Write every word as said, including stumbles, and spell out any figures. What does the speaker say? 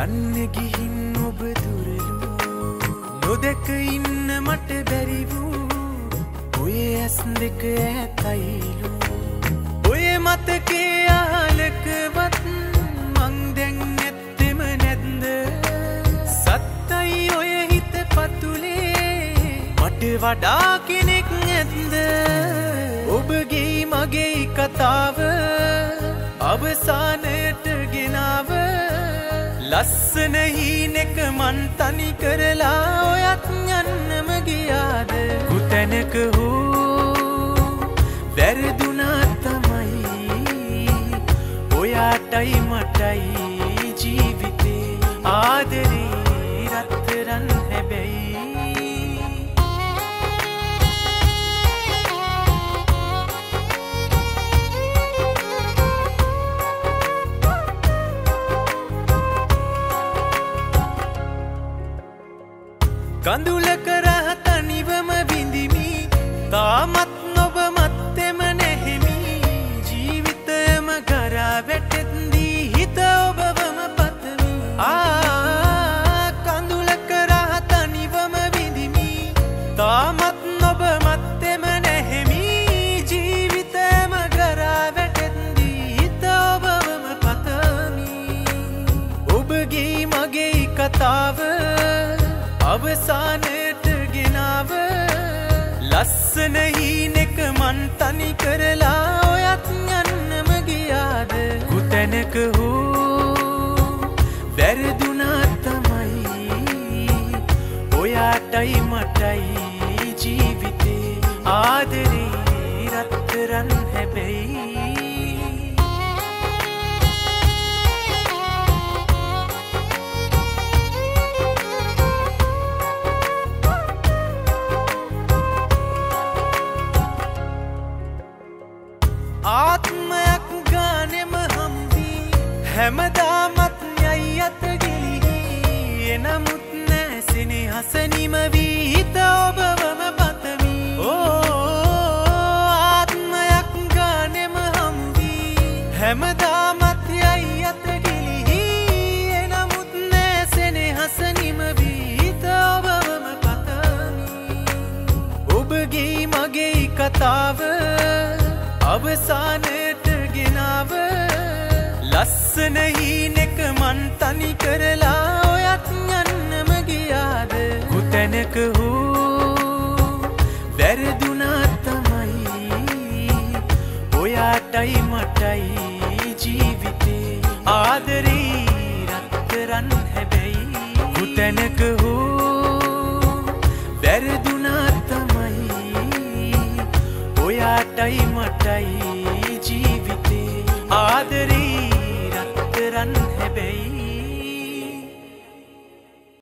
යන්න ගිහින් ඔබ දුරලු නොදැක ඉන්න මට බැරි වූ ඔය ඇස් දෙක ඇතයිලු ඔය මතකේ අහලකවත් මං දැන් ඇත්තෙම නැද්ද සත්තයි ඔය හිත පතුලේ මට වඩා කෙනෙක් නැද්ද ඔබගේ මගේ කතාව අවසානයට ගෙනාව ලස්සන හීනෙක මන් තනි කරලා ඔයත් යන්නම ගියාද කුතැනක හෝ වැරදුනා තමයි ඔයාටයි මටයි ජීවිතේ ආදරේ රත්තරන් හැබැයි කඳුලක රහ තනිවම විඳිමි තාමත් නොබ මත්තෙම නැහෙමි ජීවිතයම කරා වැටෙද්දී හිත ඔබවම පතමි ආ කඳුලක රහ තනිවම විඳිමි තාමත් නොබ මත්තෙම නැහෙමි ජීවිතයම කරා වැටෙද්දී හිත ඔබවම පතමි ඔබගේ මගේ කතාව අවසානයට ගෙනාව ලස්සන හීනෙක මන් තනි කරලා ඔයත් යන්නම ගියාද කුතැනක හෝ වැරදුනා තමයි ඔයාටයි මටයි ජීවිතේ ආදරේ රත්තරන් හැබැයි ආත්මයක් ගානෙම හම්බී හැමදාමත් යයි අත ගිලිහි එනමුත් නෑ සෙනෙහස නිම වී හිත ඔබවම පතමි ඕ ආත්මයක් ගානෙම හම්බී හැමදාමත් යයි අත ගිලිහි එනමුත් නෑ සෙනෙහස නිම වී හිත ඔබවම පතමි ඔබගේ මගේ කතාව අවසානයට ගෙනාව ලස්සන හීනෙක මන් තනි කරලා ඔයත් යන්නම ගියාද කුතැනක හෝ වැරදුනා තමයි ඔයාටයි මටයි ජීවිතේ ආදරේ රත්තරන් හැබැයි කුතැනක හෝ වැරදුනා තමයි ඔයාටයි මටයි ජීවිතේ ආදරේ රත්තරන් හැබැයි